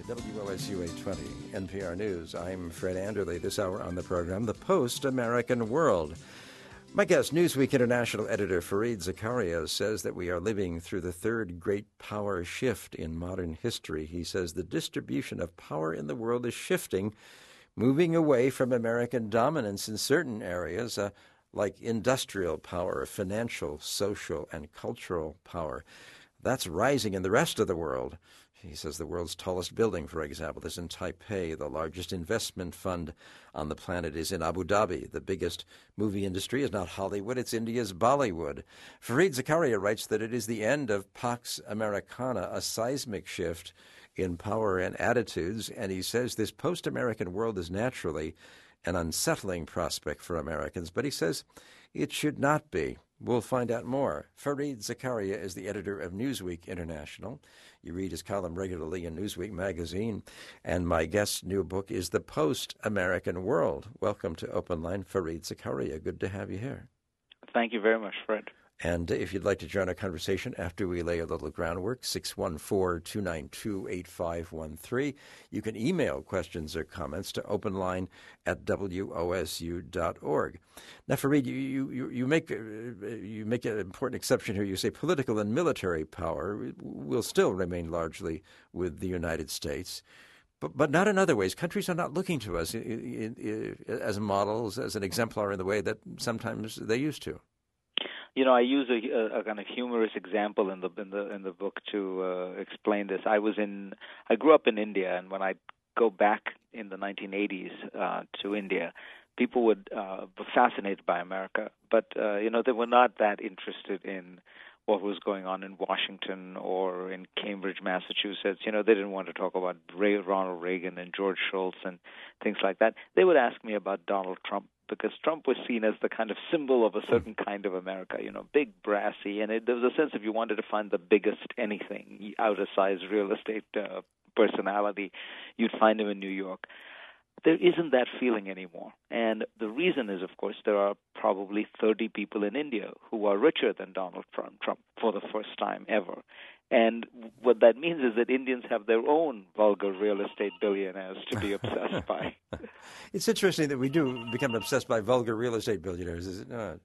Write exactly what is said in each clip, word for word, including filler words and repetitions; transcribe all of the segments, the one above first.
W O S U eight twenty, N P R News. I'm Fred Anderley. This hour on the program, The Post-American World. My guest, Newsweek International editor Fareed Zakaria, says that we are living through the third great power shift in modern history. He says the distribution of power in the world is shifting, moving away from American dominance in certain areas, uh, like industrial power, financial, social, and cultural power. That's rising in the rest of the world. He says the world's tallest building, for example, is in Taipei. The largest investment fund on the planet is in Abu Dhabi. The biggest movie industry is not Hollywood, it's India's Bollywood. Fareed Zakaria writes that it is the end of Pax Americana, a seismic shift in power and attitudes, and he says this post-American world is naturally an unsettling prospect for Americans, but he says it should not be. We'll find out more. Fareed Zakaria is the editor of Newsweek International. You read his column regularly in Newsweek magazine. And my guest's new book is The Post-American World. Welcome to Open Line, Fareed Zakaria. Good to have you here. Thank you very much, Fred. And if you'd like to join our conversation after we lay a little groundwork, six one four, two nine two, eight five one three. You can email questions or comments to openline at W O S U dot org. Now, Fareed, you, you, you, make, you make an important exception here. You say political and military power will still remain largely with the United States, but, but not in other ways. Countries are not looking to us in, in, as models, as an exemplar in the way that sometimes they used to. You know, I use a, a, a kind of humorous example in the in the in the book to uh, explain this. I was in, I grew up in India, and when I go back in the nineteen eighties uh, to India, people would uh, were fascinated by America, but uh, you know, they were not that interested in what was going on in Washington or in Cambridge, Massachusetts. You know, they didn't want to talk about Ray, Ronald Reagan and George Shultz and things like that. They would ask me about Donald Trump, because Trump was seen as the kind of symbol of a certain kind of America, you know, big, brassy, and it, there was a sense if you wanted to find the biggest anything, out-of-size real estate uh, personality, you'd find him in New York. There isn't that feeling anymore. And the reason is, of course, there are probably thirty people in India who are richer than Donald Trump, Trump for the first time ever. And what that means is that Indians have their own vulgar real estate billionaires to be obsessed by. It's interesting that we do become obsessed by vulgar real estate billionaires, is it not?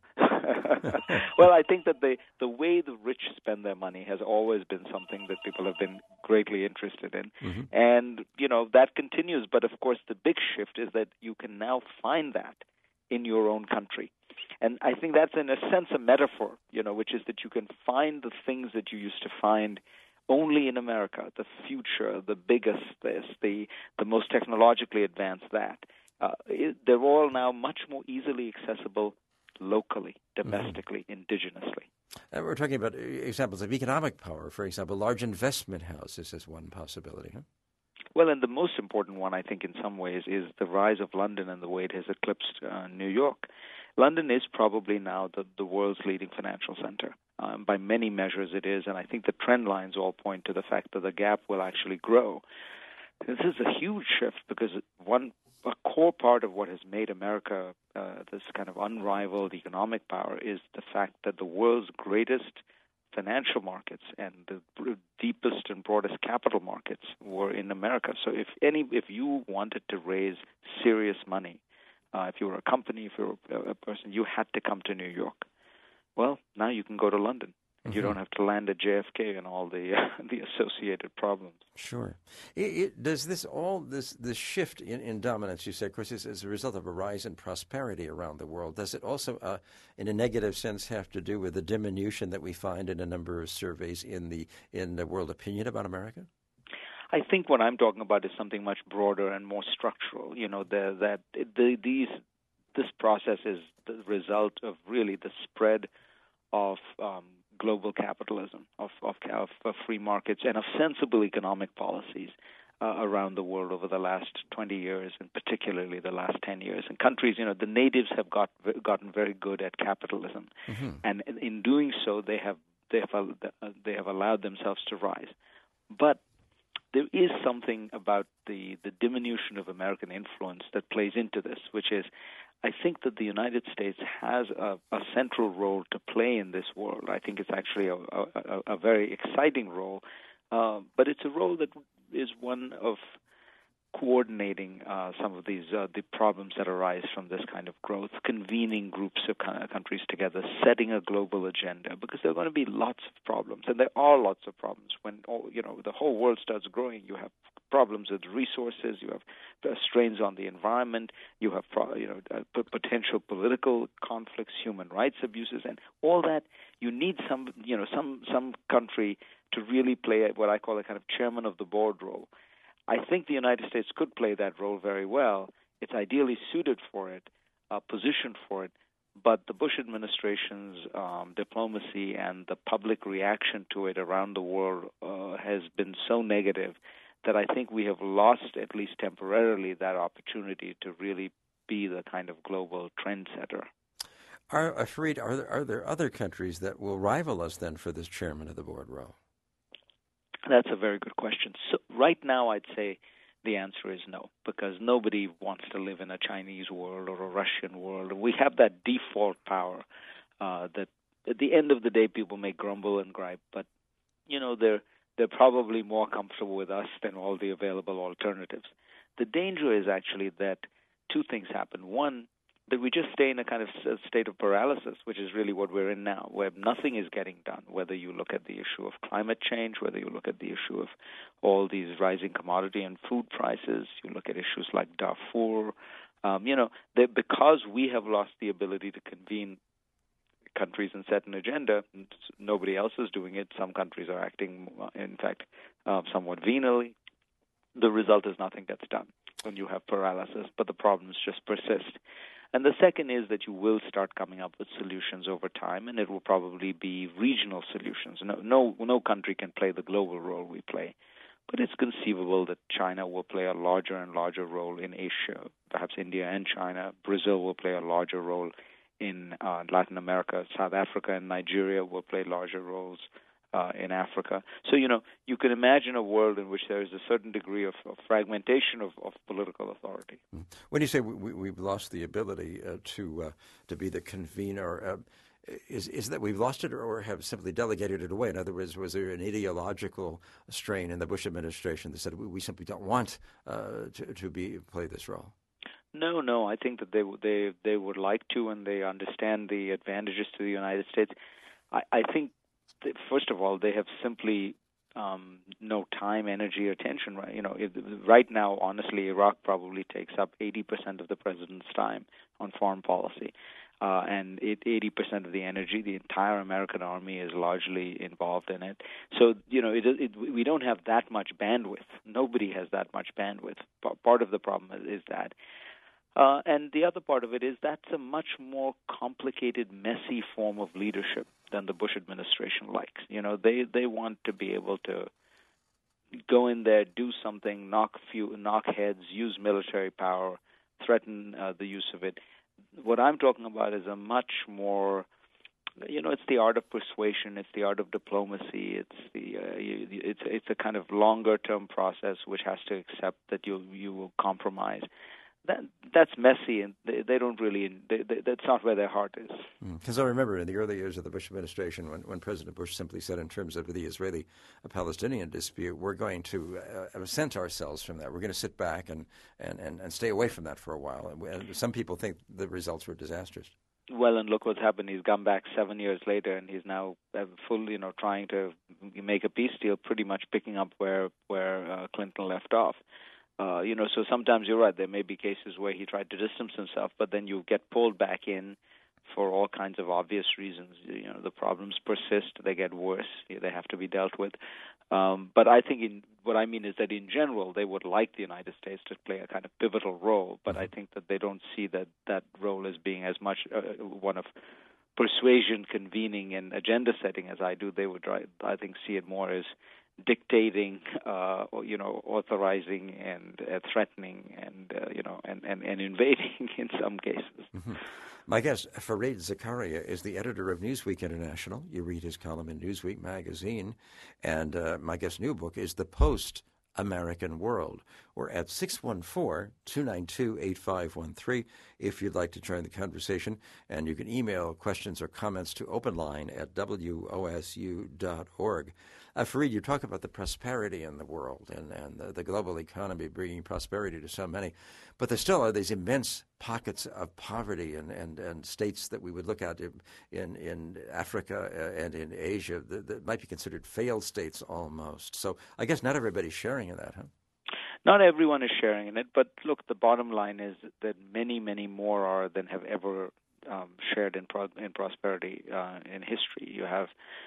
Well, I think that the, the way the rich spend their money has always been something that people have been greatly interested in. Mm-hmm. And, you know, that continues. But, of course, the big shift is that you can now find that in your own country. And I think that's, in a sense, a metaphor, you know, which is that you can find the things that you used to find only in America, the future, the biggest this, the, the most technologically advanced that. Uh, it, they're all now much more easily accessible locally, domestically, mm-hmm. indigenously. And we're talking about examples of economic power, for example, large investment houses is one possibility, huh? Well, and the most important one, I think, in some ways, is the rise of London and the way it has eclipsed uh, New York. London is probably now the, the world's leading financial center. Um, by many measures it is, and I think the trend lines all point to the fact that the gap will actually grow. This is a huge shift because one a core part of what has made America uh, this kind of unrivaled economic power is the fact that the world's greatest financial markets and the deepest and broadest capital markets were in America. So if any, if you wanted to raise serious money, uh, if you were a company, if you were a person, you had to come to New York. Well, now you can go to London. Mm-hmm. You don't have to land at J F K and all the uh, the associated problems. Sure. It, it, does this all this this shift in, in dominance, you said, of course, is as a result of a rise in prosperity around the world. Does it also, uh, in a negative sense, have to do with the diminution that we find in a number of surveys in the in the world opinion about America? I think what I'm talking about is something much broader and more structural. You know, the, that the, these this process is the result of really the spread of um, global capitalism, of, of, of, of free markets, and of sensible economic policies uh, around the world over the last twenty years, and particularly the last ten years. And countries, you know, the natives have got gotten very good at capitalism, mm-hmm. and in doing so, they have they have they have allowed themselves to rise. But there is something about the, the diminution of American influence that plays into this, which is I think that the United States has a, a central role to play in this world. I think it's actually a, a, a very exciting role Uh, but it's a role that is one of coordinating uh, some of these uh, the problems that arise from this kind of growth, convening groups of countries together, setting a global agenda, because there are going to be lots of problems, and there are lots of problems. When all, you know the whole world starts growing, you have problems with resources, you have uh, strains on the environment, you have pro- you know uh, potential political conflicts, human rights abuses, and all that. You need some you know some some country to really play what I call a kind of chairman of the board role. I think the United States could play that role very well. It's ideally suited for it, uh, positioned for it, but the Bush administration's um, diplomacy and the public reaction to it around the world uh, has been so negative that I think we have lost, at least temporarily, that opportunity to really be the kind of global trendsetter. Are, Fareed, are there, are there other countries that will rival us then for this chairman of the board role? That's a very good question. So right now, I'd say the answer is no, because nobody wants to live in a Chinese world or a Russian world. We have that default power uh, that at the end of the day, people may grumble and gripe, but, you know, they're they're probably more comfortable with us than all the available alternatives. The danger is actually that two things happen. One, that we just stay in a kind of state of paralysis, which is really what we're in now, where nothing is getting done, whether you look at the issue of climate change, whether you look at the issue of all these rising commodity and food prices, you look at issues like Darfur. Um, you know, because we have lost the ability to convene countries and set an agenda, nobody else is doing it. Some countries are acting, in fact, uh, somewhat venally. The result is nothing gets done when you have paralysis, but the problems just persist. And the second is that you will start coming up with solutions over time, and it will probably be regional solutions. No, no, no country can play the global role we play, but it's conceivable that China will play a larger and larger role in Asia, perhaps India and China. Brazil will play a larger role in uh, Latin America. South Africa and Nigeria will play larger roles Uh, in Africa. So, you know, you can imagine a world in which there is a certain degree of, of fragmentation of, of political authority. When you say we, we've lost the ability uh, to uh, to be the convener, uh, is is that we've lost it or have simply delegated it away? In other words, was there an ideological strain in the Bush administration that said we, we simply don't want uh, to, to be play this role? No, no. I think that they they they would like to, and they understand the advantages to the United States. I, I think. First of all, they have simply um, no time, energy, or attention. Right? You know, if, right now, honestly, Iraq probably takes up eighty percent of the president's time on foreign policy, uh, and it, eighty percent of the energy. The entire American army is largely involved in it. So, you know, it, it, we don't have that much bandwidth. Nobody has that much bandwidth. Part of the problem is that. Uh, and the other part of it is that's a much more complicated, messy form of leadership than the Bush administration likes. You know, they, they want to be able to go in there, do something, knock few, knock heads, use military power, threaten uh, the use of it. What I'm talking about is a much more, you know, it's the art of persuasion, it's the art of diplomacy, it's the uh, you, it's it's a kind of longer-term process which has to accept that you you will compromise. That that's messy, and they, they don't really. They, they, that's not where their heart is. Because mm. I remember in the early years of the Bush administration, when, when President Bush simply said, in terms of the Israeli-Palestinian dispute, we're going to uh, absent ourselves from that. We're going to sit back and, and, and, and stay away from that for a while. And, we, and some people think the results were disastrous. Well, and look what's happened. He's come back seven years later, and he's now uh, full, you know, trying to make a peace deal, pretty much picking up where where uh, Clinton left off. Uh, you know, so sometimes you're right. There may be cases where he tried to distance himself, but then you get pulled back in for all kinds of obvious reasons. You know, the problems persist; they get worse. They have to be dealt with. Um, but I think in, what I mean is that in general, they would like the United States to play a kind of pivotal role. But I think that they don't see that that role as being as much uh, one of persuasion, convening, and agenda setting as I do. They would, I think, see it more as dictating, uh, or, you know, authorizing and uh, threatening and, uh, you know, and, and, and invading in some cases. Mm-hmm. My guest, Fareed Zakaria, is the editor of Newsweek International. You read his column in Newsweek magazine. And uh, my guest's new book is The Post, American World. We're at six one four, two nine two, eight five one three if you'd like to join the conversation. And you can email questions or comments to openline at w o s u dot org. Uh, Fareed, you talk about the prosperity in the world and, and the, the global economy bringing prosperity to so many. But there still are these immense pockets of poverty and, and, and states that we would look at in, in, in Africa and in Asia that, that might be considered failed states almost. So I guess not everybody's sharing in that, huh? Not everyone is sharing in it, but look, the bottom line is that many, many more are than have ever um, shared in, pro- in prosperity uh, in history. You have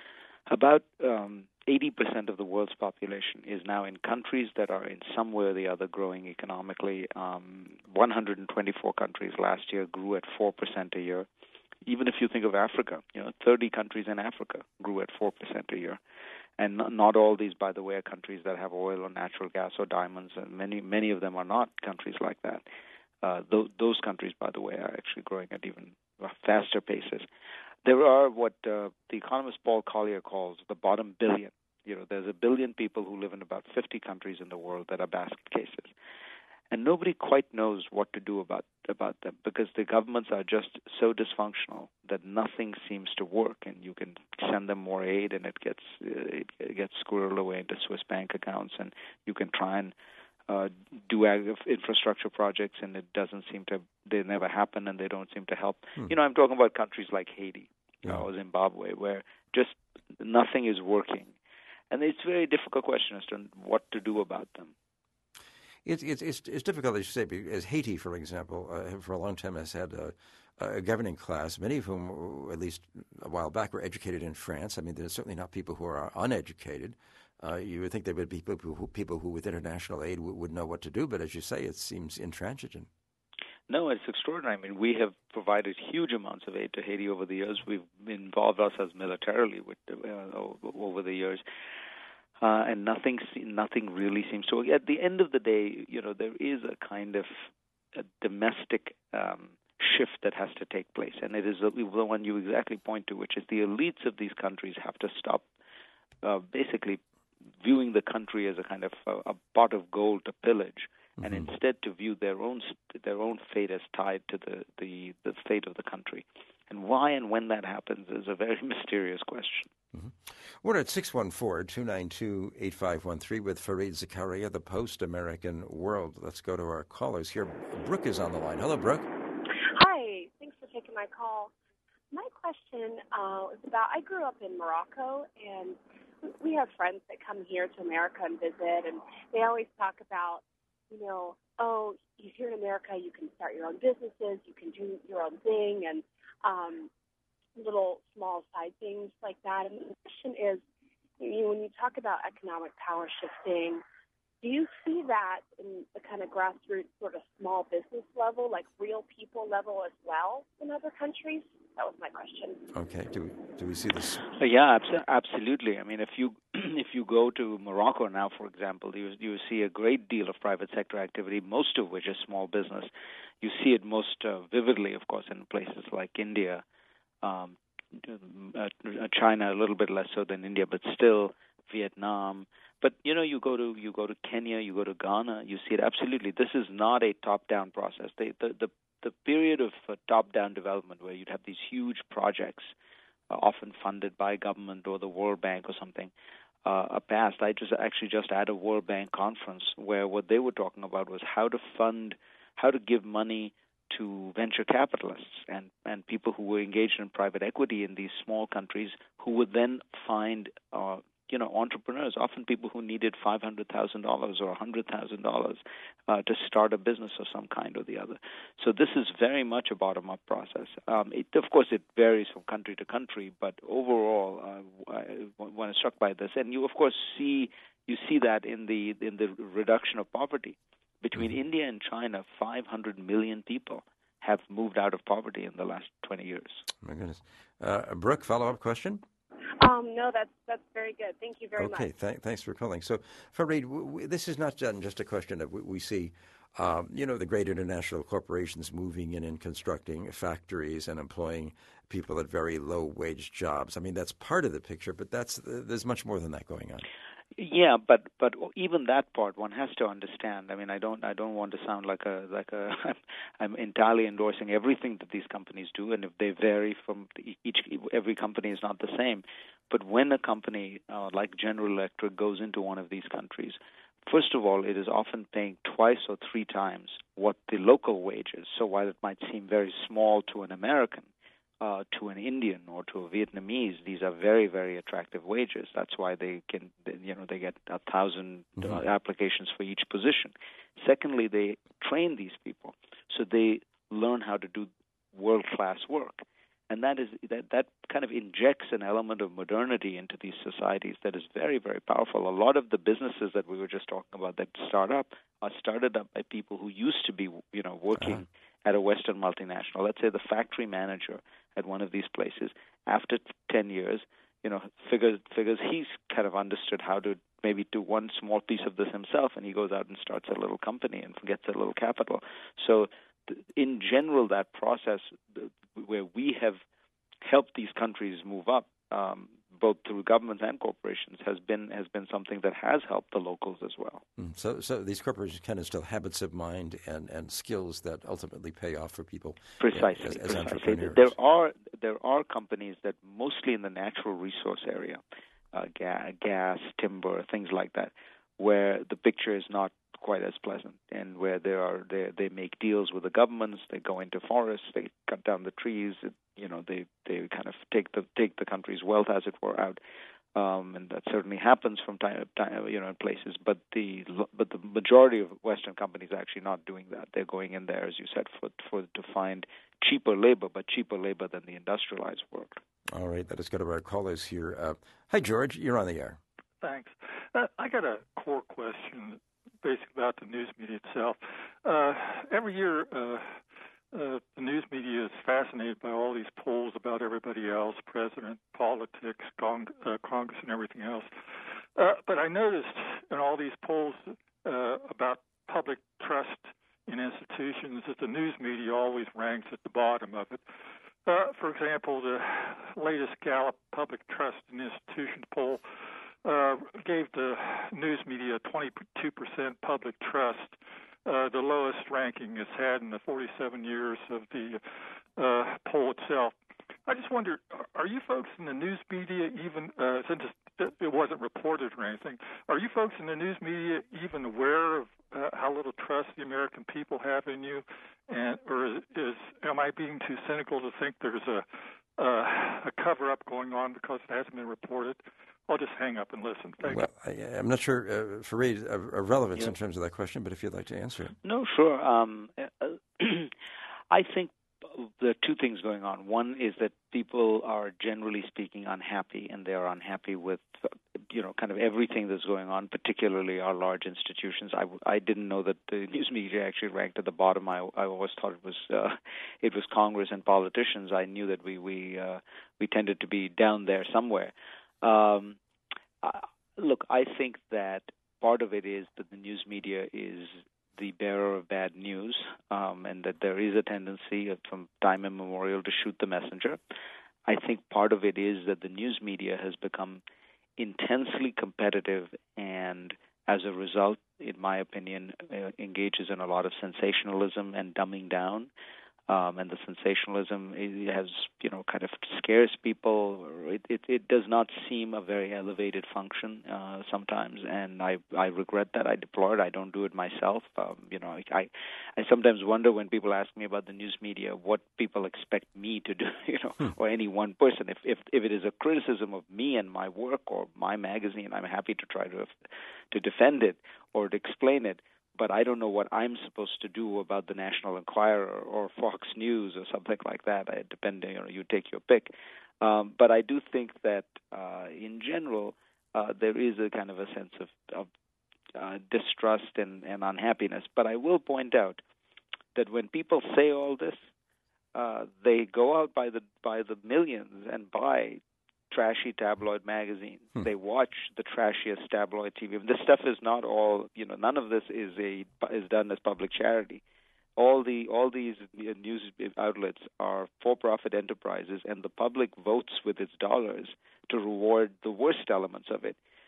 about um, eighty percent of the world's population is now in countries that are in some way or the other growing economically. Um, one hundred twenty-four countries last year grew at four percent a year. Even if you think of Africa, you know, thirty countries in Africa grew at four percent a year. And not, not all these, by the way, are countries that have oil or natural gas or diamonds, and many many of them are not countries like that. Uh, th- those countries, by the way, are actually growing at even faster paces. There are what uh, the economist Paul Collier calls the bottom billion. You know, there's a billion people who live in about fifty countries in the world that are basket cases. And nobody quite knows what to do about about them because the governments are just so dysfunctional that nothing seems to work. And you can send them more aid, and it gets it gets squirreled away into Swiss bank accounts. And you can try and uh, do ag- infrastructure projects, and it doesn't seem to. They never happen, and they don't seem to help. Hmm. You know, I'm talking about countries like Haiti yeah. or Zimbabwe, where just nothing is working, and it's a very difficult question as to what to do about them. It's it's it's, it's difficult, as you say, because Haiti, for example, uh, for a long time has had a, a governing class, many of whom, at least a while back, were educated in France. I mean, there's certainly not people who are uneducated. Uh, you would think there would be people who, people who with international aid would, would know what to do, but as you say, it seems intransigent. No, it's extraordinary. I mean, we have provided huge amounts of aid to Haiti over the years. We've involved ourselves militarily with, uh, over the years. Uh, and nothing, nothing really seems to work. At the end of the day, you know, there is a kind of a domestic um, shift that has to take place, and it is the one you exactly point to, which is the elites of these countries have to stop uh, basically viewing the country as a kind of a, a pot of gold to pillage, mm-hmm. and instead to view their own their own fate as tied to the, the, the fate of the country. And why and when that happens is a very mysterious question. Mm-hmm. We're at six one four, two nine two, eight five one three with Fareed Zakaria, the Post-American World. Let's go to our callers here. Brooke is on the line. Hello, Brooke. Hi. Thanks for taking my call. My question uh, is about, I grew up in Morocco, and we have friends that come here to America and visit, and they always talk about, you know, oh, here in America you can start your own businesses, you can do your own thing, and um, little small side things like that. And the question is, you know, when you talk about economic power shifting, do you see that in the kind of grassroots sort of small business level, like real people level as well in other countries? That was my question. Okay. Do we, do we see this? Uh, yeah, abso- absolutely. I mean, if you if you go to Morocco now, for example, you you see a great deal of private sector activity, most of which is small business. You see it most uh, vividly, of course, in places like India, um, uh, China, a little bit less so than India, but still Vietnam. But you know, you go to you go to Kenya, you go to Ghana, you see it absolutely. This is not a top-down process. They, the the the period of uh, top-down development, where you'd have these huge projects, uh, often funded by government or the World Bank or something, uh, are past. I just actually just had a World Bank conference where what they were talking about was how to fund, how to give money to venture capitalists and, and people who were engaged in private equity in these small countries, who would then find uh, you know, entrepreneurs, often people who needed five hundred thousand dollars or one hundred thousand dollars uh, to start a business of some kind or the other. So this is very much a bottom-up process. Um, it, of course, it varies from country to country, but overall, uh, I, when I'm struck by this, and you, of course, see you see that in the in the reduction of poverty. Between mm-hmm. India and China, five hundred million people have moved out of poverty in the last twenty years. My goodness. Uh, Brooke, follow-up question? Um, no, that's that's very good. Thank you very okay, much. Okay, th- thanks for calling. So, Fareed, w- w- this is not just a question that we, we see, um, you know, the great international corporations moving in and constructing factories and employing people at very low-wage jobs. I mean, that's part of the picture, but that's uh, there's much more than that going on. Yeah, but but even that part one has to understand. I mean, I don't I don't want to sound like a like a I'm entirely endorsing everything that these companies do, and if they vary from each every company is not the same. But when a company uh, like General Electric goes into one of these countries, first of all, it is often paying twice or three times what the local wage is. So while it might seem very small to an American, Uh, to an Indian or to a Vietnamese, these are very, very attractive wages. That's why they can, you know, they get a thousand mm-hmm. uh, applications for each position. Secondly, they train these people, so they learn how to do world-class work, and that is that that kind of injects an element of modernity into these societies that is very, very powerful. A lot of the businesses that we were just talking about that start up are started up by people who used to be, you know, working uh-huh. at a Western multinational. Let's say the factory manager at one of these places, after ten years, you know, figures figures he's kind of understood how to maybe do one small piece of this himself, and he goes out and starts a little company and gets a little capital. So, th- in general, that process th- where we have helped these countries move up, um, both through governments and corporations, has been has been something that has helped the locals as well. Mm. So, so these corporations kind of still habits of mind and, and skills that ultimately pay off for people. Precisely, as, as precisely. entrepreneurs. There are there are companies that mostly in the natural resource area, uh, ga- gas, timber, things like that, where the picture is not quite as pleasant, and where there are they they make deals with the governments, they go into forests, they cut down the trees, it, you know, they they kind of take the take the country's wealth, as it were, out, um, and that certainly happens from time to time, you know, in places. But the but the majority of Western companies are actually not doing that. They're going in there, as you said, for for to find cheaper labor, but cheaper labor than the industrialized work. All right, let us go to our callers here. Uh, hi, George, you're on the air. Thanks. Uh, I got a core question, basically about the news media itself. Uh, every year, uh, uh, the news media is fascinated by all these polls about everybody else, president, politics, Cong- uh, Congress, and everything else. Uh, but I noticed in all these polls uh, about public trust in institutions that the news media always ranks at the bottom of it. Uh, for example, the latest Gallup Public Trust in Institutions poll uh, gave the news media twenty-two percent public trust, uh, the lowest ranking it's had in the forty-seven years of the uh, poll itself. I just wonder, are you folks in the news media even, uh, since it wasn't reported or anything, are you folks in the news media even aware of uh, how little trust the American people have in you? And or is, is am I being too cynical to think there's a uh, a cover-up going on because it hasn't been reported? I'll just hang up and listen. Thank well, you. I, I'm not sure, uh, Fareed, a, a relevance yeah. in terms of that question, but if you'd like to answer it. No, sure. Um, I think there are two things going on. One is that people are generally speaking unhappy, and they are unhappy with, you know, kind of everything that's going on, particularly our large institutions. I, I didn't know that the news media actually ranked at the bottom. I, I always thought it was uh, it was Congress and politicians. I knew that we we uh, we tended to be down there somewhere. Um, uh, look, I think that part of it is that the news media is the bearer of bad news, um, and that there is a tendency from time immemorial to shoot the messenger. I think part of it is that the news media has become intensely competitive, and as a result, in my opinion, uh, engages in a lot of sensationalism and dumbing down. Um, and the sensationalism has, you know, kind of scares people. It, it, it does not seem a very elevated function uh, sometimes, and I, I regret that. I deplore it. I don't do it myself. Um, you know, I, I sometimes wonder when people ask me about the news media what people expect me to do, you know, hmm. or any one person. If, if if it is a criticism of me and my work or my magazine, I'm happy to try to to defend it or to explain it. But I don't know what I'm supposed to do about the National Enquirer or Fox News or something like that. I depend, you know, you take your pick. Um, but I do think that uh, in general, uh, there is a kind of a sense of, of uh, distrust and, and unhappiness. But I will point out that when people say all this, uh, they go out by the by the millions and buy trashy tabloid magazines. Hmm. They watch the trashiest tabloid T V. This stuff is not all, you know, none of this is a is done as public charity. All the all these news outlets are for-profit enterprises, and the public votes with its dollars to reward the worst elements of it.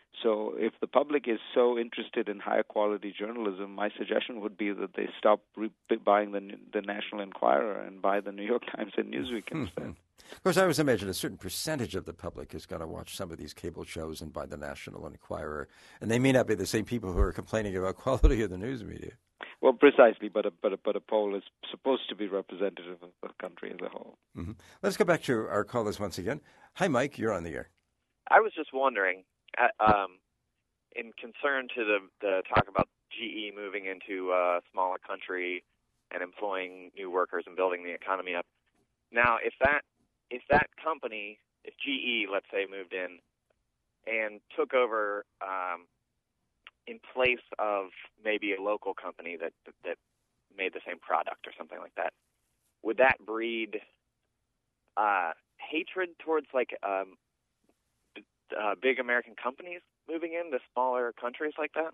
So if the public is so interested in higher quality journalism, my suggestion would be that they stop re- buying the the National Enquirer and buy the New York Times and Newsweek instead. Of course, I always imagine a certain percentage of the public is going to watch some of these cable shows and buy the National Enquirer, and they may not be the same people who are complaining about quality of the news media. Well, precisely, but a, but a, but a poll is supposed to be representative of the country as a whole. Mm-hmm. Let's go back to our callers once again. Hi, Mike. You're on the air. I was just wondering, um, in concern to the, the talk about G E moving into a smaller country and employing new workers and building the economy up. Now, if that if that company, if G E, let's say, moved in and took over um, in place of maybe a local company that that made the same product or something like that, would that breed uh, hatred towards like um, uh, big American companies moving into smaller countries like that?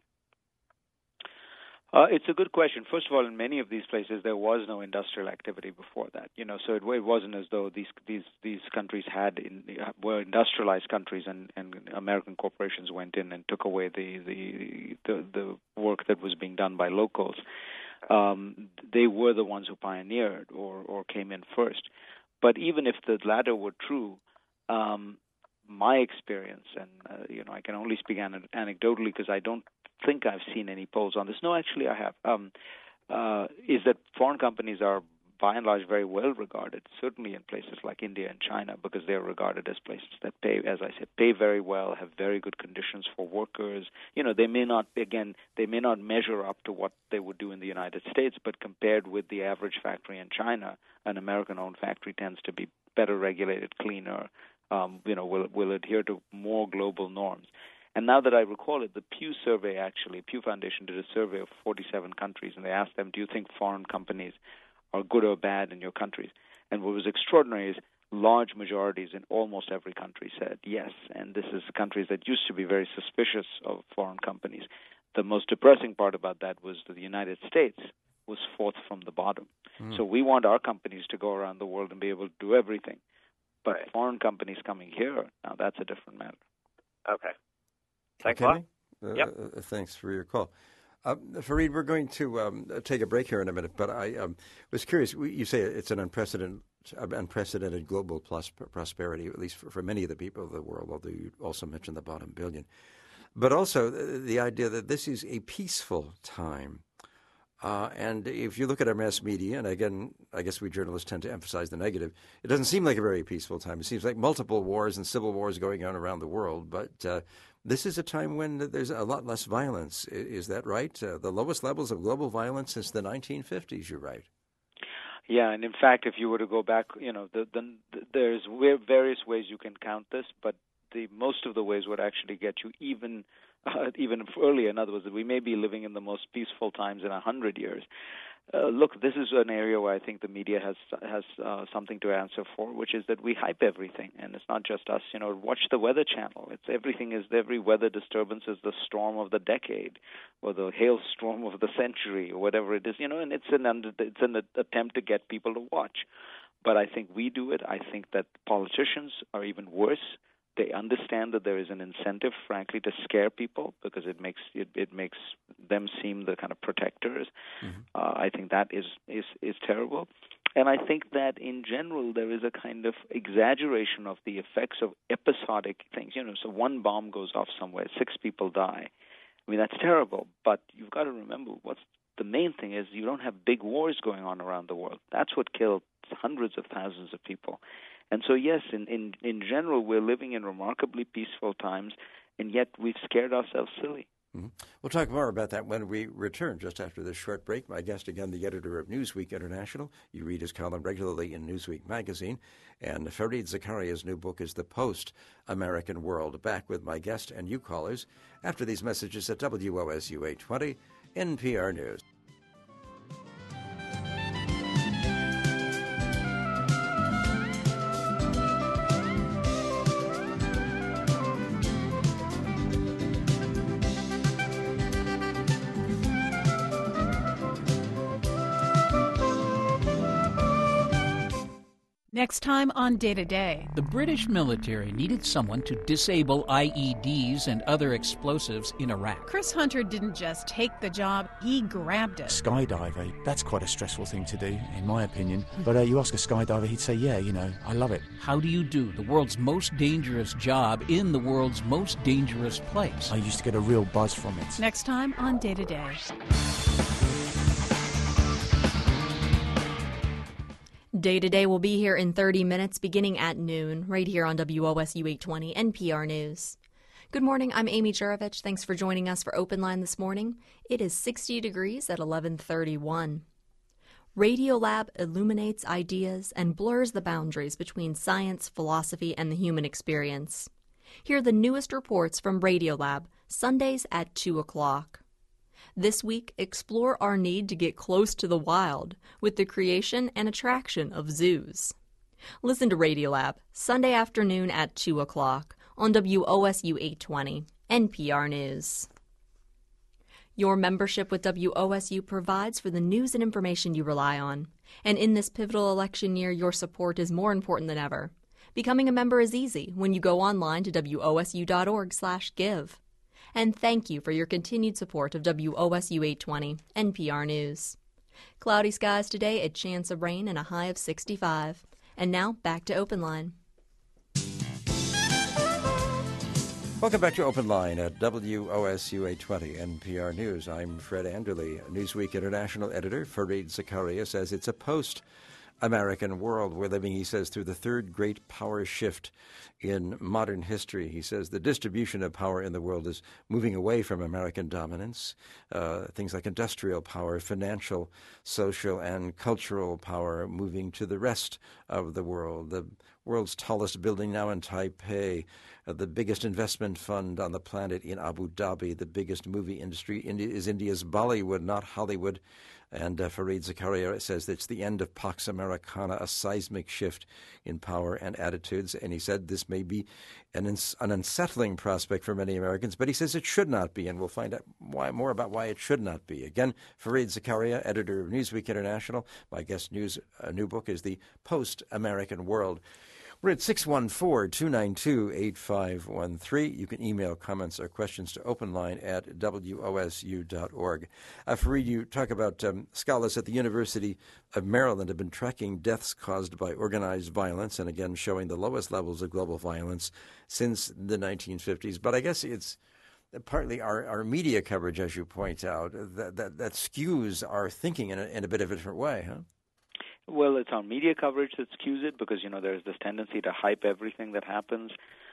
Uh, it's a good question. First of all, in many of these places, there was no industrial activity before that. You know, so it, it wasn't as though these these these countries had in, were industrialized countries, and, and American corporations went in and took away the the the, the work that was being done by locals. Um, they were the ones who pioneered or or came in first. But even if the latter were true, um, my experience, and uh, you know, I can only speak an- anecdotally because I don't think I've seen any polls on this. No, actually I have. Um, uh, is that foreign companies are by and large very well regarded, certainly in places like India and China, because they're regarded as places that pay, as I said, pay very well, have very good conditions for workers. You know, they may not, again, they may not measure up to what they would do in the United States, but compared with the average factory in China, an American-owned factory tends to be better regulated, cleaner, um, you know, will will adhere to more global norms. And now that I recall it, the Pew survey actually, Pew Foundation did a survey of forty-seven countries, and they asked them, do you think foreign companies are good or bad in your countries? And what was extraordinary is large majorities in almost every country said yes. And this is countries that used to be very suspicious of foreign companies. The most depressing part about that was that the United States was fourth from the bottom. Mm. So we want our companies to go around the world and be able to do everything. But right. Foreign companies coming here, now that's a different matter. Okay. Thanks okay. a lot. Uh, yep. uh, thanks for your call. Uh, Fareed, we're going to um, take a break here in a minute, but I um, was curious. You say it's an unprecedented, unprecedented global plus prosperity, at least for, for many of the people of the world, although you also mentioned the bottom billion. But also the, the idea that this is a peaceful time. Uh, and if you look at our mass media, and again, I guess we journalists tend to emphasize the negative, it doesn't seem like a very peaceful time. It seems like multiple wars and civil wars going on around the world, but uh, this is a time when there's a lot less violence. Is that right? Uh, the lowest levels of global violence since the nineteen fifties, you're right. Yeah, and in fact, if you were to go back, you know, the, the, the, there's various ways you can count this, but the most of the ways would actually get you even uh, even earlier. In other words, we may be living in the most peaceful times in a hundred years. Uh, look, this is an area where I think the media has has uh, something to answer for, which is that we hype everything, and it's not just us. You know, watch the Weather Channel. It's everything is every weather disturbance is the storm of the decade, or the hailstorm of the century, or whatever it is. You know, and it's an under, it's an attempt to get people to watch. But I think we do it. I think that politicians are even worse. They understand that there is an incentive, frankly, to scare people because it makes it, it makes them seem the kind of protectors. Mm-hmm. Uh, I think that is, is is terrible. And I think that in general there is a kind of exaggeration of the effects of episodic things. You know, so one bomb goes off somewhere, six people die. I mean, that's terrible. But you've got to remember what's the main thing is you don't have big wars going on around the world. That's what killed hundreds of thousands of people. And so, yes, in, in, in general, we're living in remarkably peaceful times, and yet we've scared ourselves silly. Mm-hmm. We'll talk more about that when we return, just after this short break. My guest, again, the editor of Newsweek International. You read his column regularly in Newsweek magazine. And Fareed Zakaria's new book is The Post-American World. Back with my guest and you callers after these messages at W O S U eight twenty, N P R News. Next time on Day to Day. The British military needed someone to disable I E Ds and other explosives in Iraq. Chris Hunter didn't just take the job, he grabbed it. Skydiver, that's quite a stressful thing to do, in my opinion. But uh, you ask a skydiver, he'd say, yeah, you know, I love it. How do you do the world's most dangerous job in the world's most dangerous place? I used to get a real buzz from it. Next time on Day to Day. Day to Day will be here in thirty minutes, beginning at noon, right here on W O S U eight twenty N P R News. Good morning, I'm Amy Jurovich. Thanks for joining us for Open Line this morning. It is sixty degrees at eleven thirty-one. Radiolab illuminates ideas and blurs the boundaries between science, philosophy, and the human experience. Hear the newest reports from Radiolab, Sundays at two o'clock. This week, explore our need to get close to the wild with the creation and attraction of zoos. Listen to Radiolab, Sunday afternoon at two o'clock on W O S U eight twenty, N P R News. Your membership with W O S U provides for the news and information you rely on. And in this pivotal election year, your support is more important than ever. Becoming a member is easy when you go online to W O S U dot org slash give. And thank you for your continued support of W O S U eight twenty, N P R News. Cloudy skies today, a chance of rain, and a high of sixty-five. And now, back to Open Line. Welcome back to Open Line at W O S U eight twenty N P R News. I'm Fred Anderley. Newsweek International Editor Fareed Zakaria says it's a post-American world we're living, he says, through the third great power shift in modern history. He says the distribution of power in the world is moving away from American dominance. Uh, things like industrial power, financial, social, and cultural power moving to the rest of the world. The world's tallest building now in Taipei, uh, the biggest investment fund on the planet in Abu Dhabi, the biggest movie industry India, is India's Bollywood, not Hollywood. And uh, Fareed Zakaria says that it's the end of Pax Americana, a seismic shift in power and attitudes. And he said this may be an, ins- an unsettling prospect for many Americans, but he says it should not be. And we'll find out why, more about why it should not be. Again, Fareed Zakaria, editor of Newsweek International. My guest news uh, new book is The Post-American World. We're at six one four, two nine two, eight five one three. You can email comments or questions to openline at W O S U dot org. Uh, Fareed, you talk about um, scholars at the University of Maryland have been tracking deaths caused by organized violence and, again, showing the lowest levels of global violence since the nineteen fifties. But I guess it's partly our, our media coverage, as you point out, that, that, that skews our thinking in a, in a bit of a different way, huh? Well, it's our media coverage that skews it because, you know, there's this tendency to hype everything that happens.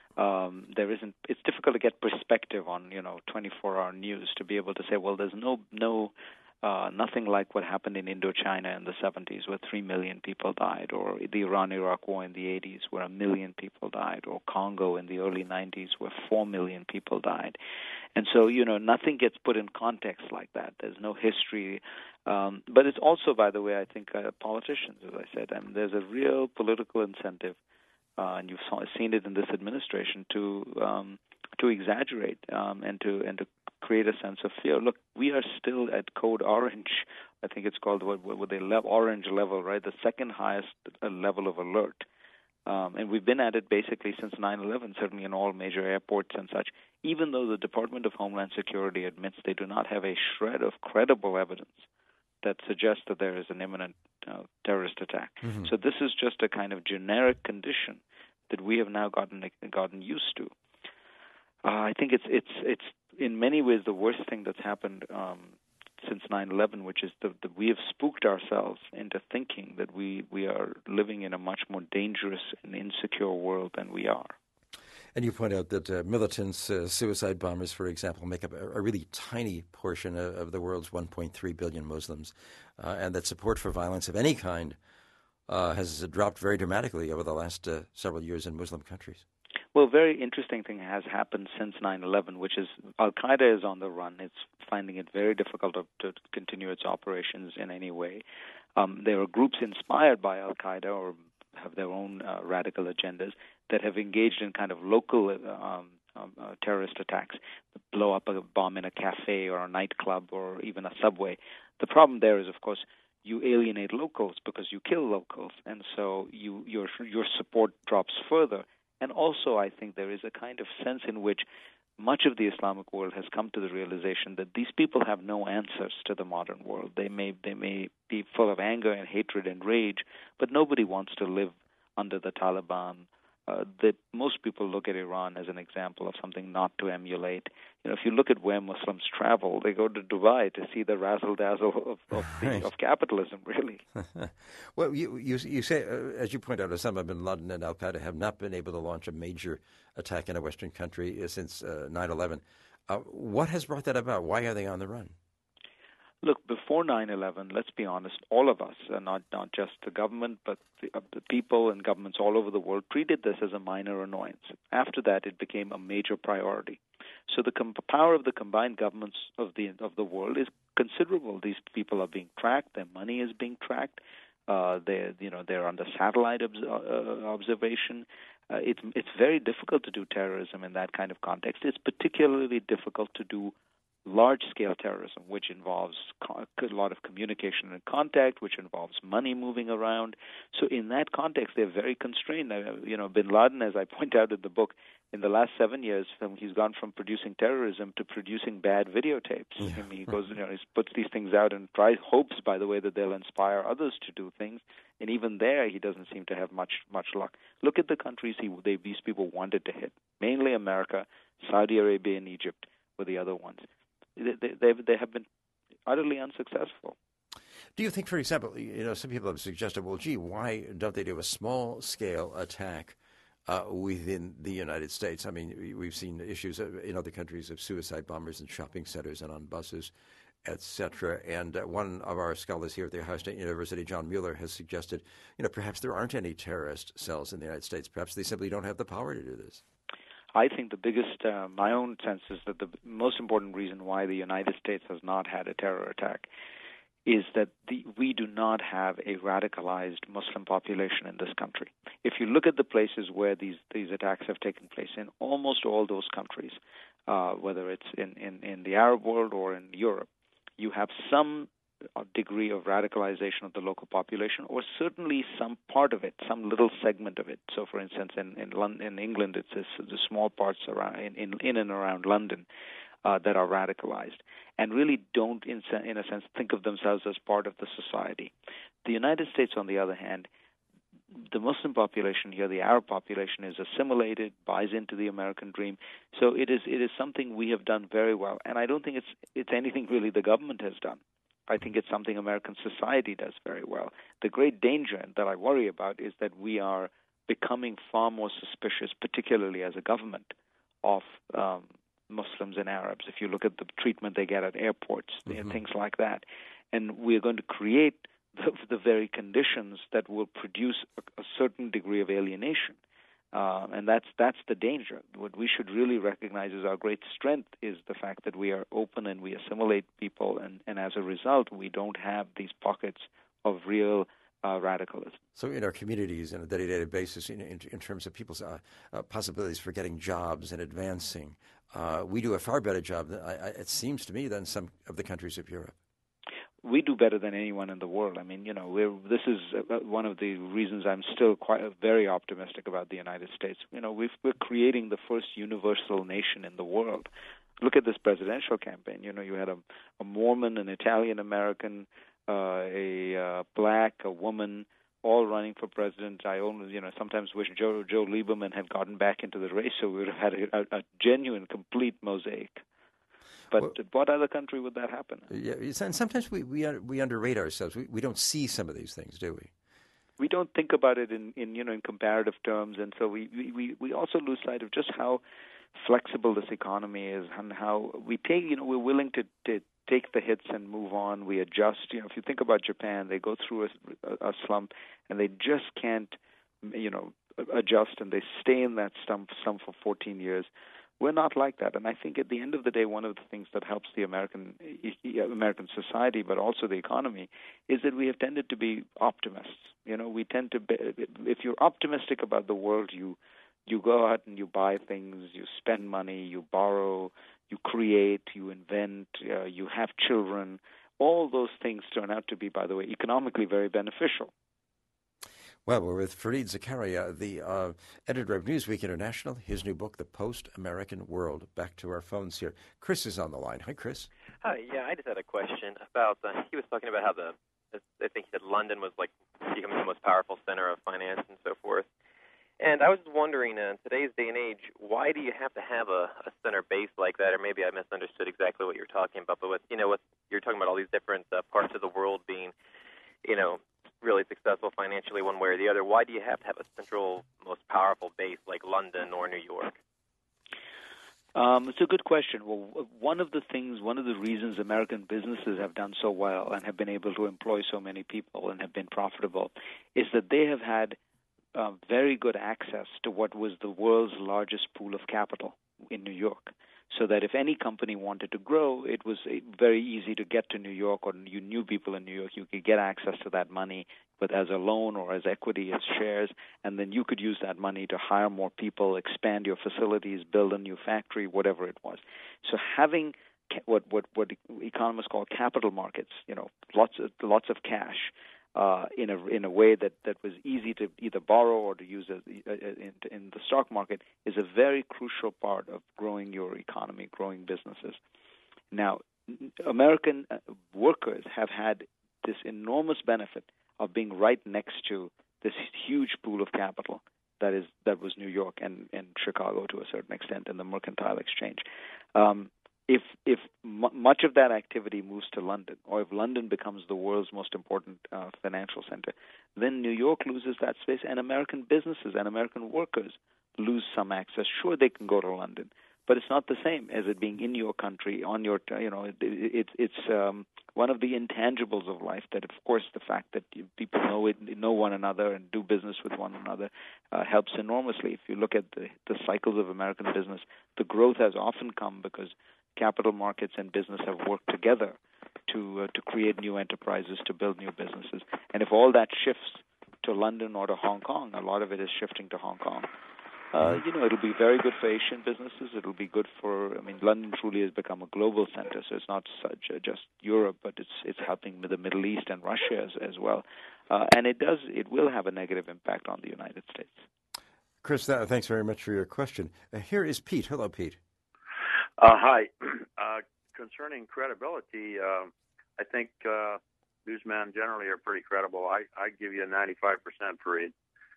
Um, there isn't. It's difficult to get perspective on, you know, twenty-four hour news to be able to say, well, there's no, no, uh, nothing like what happened in Indochina in the seventies, where three million people died, or the Iran-Iraq War in the eighties, where a million people died, or Congo in the early nineties, where four million people died. And so, you know, nothing gets put in context like that. There's no history. Um, but it's also, by the way, I think uh, politicians, as I said, I mean, there's a real political incentive, uh, and you've saw, seen it in this administration, to um, to exaggerate um, and to and to create a sense of fear. Look, we are still at code orange. I think it's called what, what they le- orange level, right? The second highest level of alert. Um, and we've been at it basically since nine eleven, certainly in all major airports and such, even though the Department of Homeland Security admits they do not have a shred of credible evidence that suggests that there is an imminent uh, terrorist attack. Mm-hmm. So this is just a kind of generic condition that we have now gotten gotten used to. Uh, I think it's it's it's in many ways the worst thing that's happened um, since nine eleven, which is that we have spooked ourselves into thinking that we, we are living in a much more dangerous and insecure world than we are. And you point out that uh, militants, uh, suicide bombers, for example, make up a, a really tiny portion of, of the world's one point three billion Muslims, uh, and that support for violence of any kind uh, has dropped very dramatically over the last uh, several years in Muslim countries. Well, a very interesting thing has happened since nine eleven, which is Al-Qaeda is on the run. It's finding it very difficult to, to continue its operations in any way. Um, there are groups inspired by Al-Qaeda or have their own uh, radical agendas that have engaged in kind of local um, um, uh, terrorist attacks, blow up a bomb in a cafe or a nightclub or even a subway. The problem there is, of course, you alienate locals because you kill locals, and so you, your your support drops further. And also, I think there is a kind of sense in which much of the Islamic world has come to the realization that these people have no answers to the modern world. They may they may be full of anger and hatred and rage, but nobody wants to live under the Taliban. Uh, that most people look at Iran as an example of something not to emulate. You know, if you look at where Muslims travel, they go to Dubai to see the razzle-dazzle of, of, the, right. of capitalism, really. Well, you, you, you say, uh, as you point out, Osama bin Laden and al-Qaeda have not been able to launch a major attack in a Western country since uh, nine eleven. Uh, what has brought that about? Why are they on the run? Look, before nine eleven, let's be honest, all of us, uh, not not just the government, but the, uh, the people and governments all over the world treated this as a minor annoyance. After that, it became a major priority. So the com- power of the combined governments of the of the world is considerable. These people are being tracked. Their money is being tracked. Uh, they're you know they're under satellite obs- uh, observation. Uh, it's it's very difficult to do terrorism in that kind of context. It's particularly difficult to do large-scale terrorism, which involves co- a lot of communication and contact, which involves money moving around. So in that context, they're very constrained. Uh, you know, bin Laden, as I point out in the book, in the last seven years, he's gone from producing terrorism to producing bad videotapes. Yeah. I mean, he goes, you know, he puts these things out and tries, hopes, by the way, that they'll inspire others to do things. And even there, he doesn't seem to have much much luck. Look at the countries he, they, these people wanted to hit. Mainly America, Saudi Arabia, and Egypt were the other ones. They, they, they have been utterly unsuccessful. Do you think, for example, you know, some people have suggested, well, gee, why don't they do a small-scale attack uh, within the United States? I mean, we've seen issues in other countries of suicide bombers in shopping centers and on buses, et cetera. And uh, one of our scholars here at The Ohio State University, John Mueller, has suggested, you know, perhaps there aren't any terrorist cells in the United States. Perhaps they simply don't have the power to do this. I think the biggest, uh, my own sense is that the most important reason why the United States has not had a terror attack is that the, we do not have a radicalized Muslim population in this country. If you look at the places where these, these attacks have taken place, in almost all those countries, uh, whether it's in, in, in the Arab world or in Europe, you have some degree of radicalization of the local population, or certainly some part of it, some little segment of it. So, for instance, in in, London, in England, it's this, the small parts around in, in, in and around London uh, that are radicalized and really don't, in, in a sense, think of themselves as part of the society. The United States, on the other hand, the Muslim population here, the Arab population, is assimilated, buys into the American dream. So it is it is something we have done very well, and I don't think it's it's anything really the government has done. I think it's something American society does very well. The great danger that I worry about is that we are becoming far more suspicious, particularly as a government, of um, Muslims and Arabs. If you look at the treatment they get at airports, mm-hmm. things like that. And we're going to create the, the very conditions that will produce a, a certain degree of alienation. Uh, and that's that's the danger. What we should really recognize as our great strength is the fact that we are open and we assimilate people, and, and as a result, we don't have these pockets of real uh, radicalism. So in our communities on a day-to-day basis, in, in, in terms of people's uh, uh, possibilities for getting jobs and advancing, uh, we do a far better job, than, I, I, it seems to me, than some of the countries of Europe. We do better than anyone in the world. I mean, you know, we're, this is one of the reasons I'm still quite very optimistic about the United States. You know, we've, we're creating the first universal nation in the world. Look at this presidential campaign. You know, you had a, a Mormon, an Italian-American, uh, a uh, black, a woman, all running for president. I only, you know, sometimes wish Joe, Joe Lieberman had gotten back into the race, so we would have had a, a genuine, complete mosaic. But well, what other country would that happen in? Yeah, and sometimes we we, we underrate ourselves. We we don't see some of these things, do we? We don't think about it in, in you know in comparative terms, and so we, we, we also lose sight of just how flexible this economy is, and how we take you know we're willing to, to take the hits and move on. We adjust. You know, if you think about Japan, they go through a, a slump, and they just can't you know adjust, and they stay in that slump, slump for fourteen years. We're not like that, and I think at the end of the day, one of the things that helps the American American society, but also the economy, is that we have tended to be optimists. You know, we tend to be, if you're optimistic about the world, you you go out and you buy things, you spend money, you borrow, you create, you invent, uh, you have children. all those things turn out to be, by the way, economically very beneficial. Well, we're with Fareed Zakaria, the uh, editor of Newsweek International, his new book, The Post-American World. Back to our phones here. Chris is on the line. Hi, Chris. Hi, yeah, I just had a question about, uh, he was talking about how the, I think he said London was like becoming the most powerful center of finance and so forth. And I was wondering, uh, in today's day and age, why do you have to have a, a center base like that? Or maybe I misunderstood exactly what you were talking about. But what, you know, what you're talking about all these different uh, parts of the world being, you know, really successful financially one way or the other. Why do you have to have a central, most powerful base like London or New York? Um, it's a good question. Well, one of the things, one of the reasons American businesses have done so well and have been able to employ so many people and have been profitable is that they have had uh, very good access to what was the world's largest pool of capital in New York. So that if any company wanted to grow, it was very easy to get to New York, or you knew people in New York. You could get access to that money, but as a loan or as equity, as shares, and then you could use that money to hire more people, expand your facilities, build a new factory, whatever it was. So having what what what economists call capital markets, you know, lots of lots of cash, uh, in a in a way that, that was easy to either borrow or to use as, uh, in, in the stock market, is a very crucial part of growing your economy, growing businesses. Now, American workers have had this enormous benefit of being right next to this huge pool of capital that is that was New York and, and Chicago to a certain extent, and the mercantile exchange. Um, If if m- much of that activity moves to London, or if London becomes the world's most important uh, financial center, then New York loses that space, and American businesses and American workers lose some access. Sure, they can go to London, but it's not the same as it being in your country, on your, you know, it, it, it's um, one of the intangibles of life. That, of course, the fact that you, people know it, know one another, and do business with one another uh, helps enormously. If you look at the, the cycles of American business, the growth has often come because capital markets and business have worked together to uh, to create new enterprises, to build new businesses. And if all that shifts to London or to Hong Kong, a lot of it is shifting to Hong Kong. Uh, you know, it'll be very good for Asian businesses. It'll be good for, I mean, London truly has become a global center, so it's not such uh, just Europe, but it's it's helping with the Middle East and Russia as, as well. Uh, and it does, it will have a negative impact on the United States. Chris, that, thanks very much for your question. Uh, here is Pete. Hello, Pete. Uh, hi. Uh, concerning credibility, uh, I think uh, newsmen generally are pretty credible. I, I give you a ninety-five percent for it.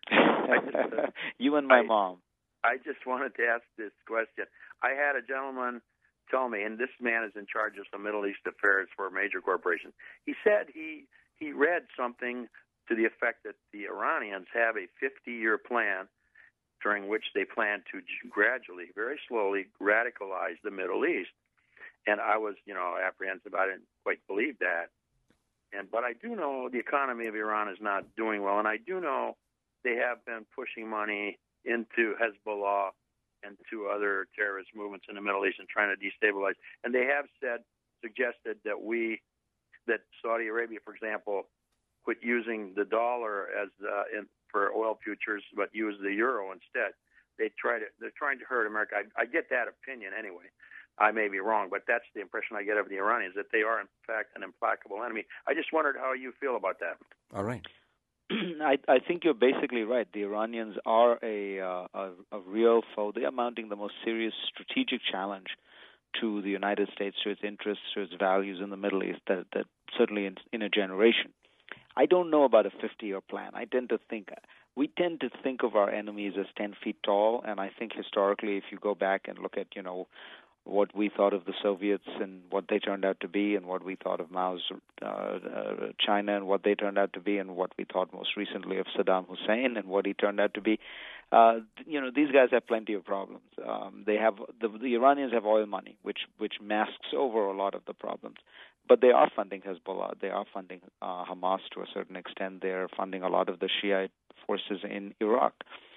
Uh, you and my I, mom. I just wanted to ask this question. I had a gentleman tell me, and this man is in charge of some Middle East affairs for a major corporation. He said he, he read something to the effect that the Iranians have a fifty-year plan during which they plan to gradually, very slowly, radicalize the Middle East. And I was, you know, apprehensive. I didn't quite believe that. And but I do know the economy of Iran is not doing well, and I do know they have been pushing money into Hezbollah and to other terrorist movements in the Middle East and trying to destabilize. And they have said, suggested that we, that Saudi Arabia, for example, quit using the dollar as uh, in, for oil futures, but use the euro instead. They try to, they're trying to hurt America. I, I get that opinion anyway. I may be wrong, but that's the impression I get of the Iranians, that they are, in fact, an implacable enemy. I just wondered how you feel about that. All right. I, I think you're basically right. The Iranians are a, uh, a, a real foe. They are mounting the most serious strategic challenge to the United States, to its interests, to its values in the Middle East, that, that certainly in, in a generation. I don't know about a fifty-year plan. I tend to think we tend to think of our enemies as ten feet tall, and I think historically, if you go back and look at, you know, what we thought of the Soviets and what they turned out to be, and what we thought of Mao's uh, uh, China and what they turned out to be, and what we thought most recently of Saddam Hussein and what he turned out to be, uh, you know, these guys have plenty of problems. Um, they have the, the Iranians have oil money, which which masks over a lot of the problems. But they are funding Hezbollah. They are funding uh, Hamas to a certain extent. They are funding a lot of the Shiite forces in Iraq.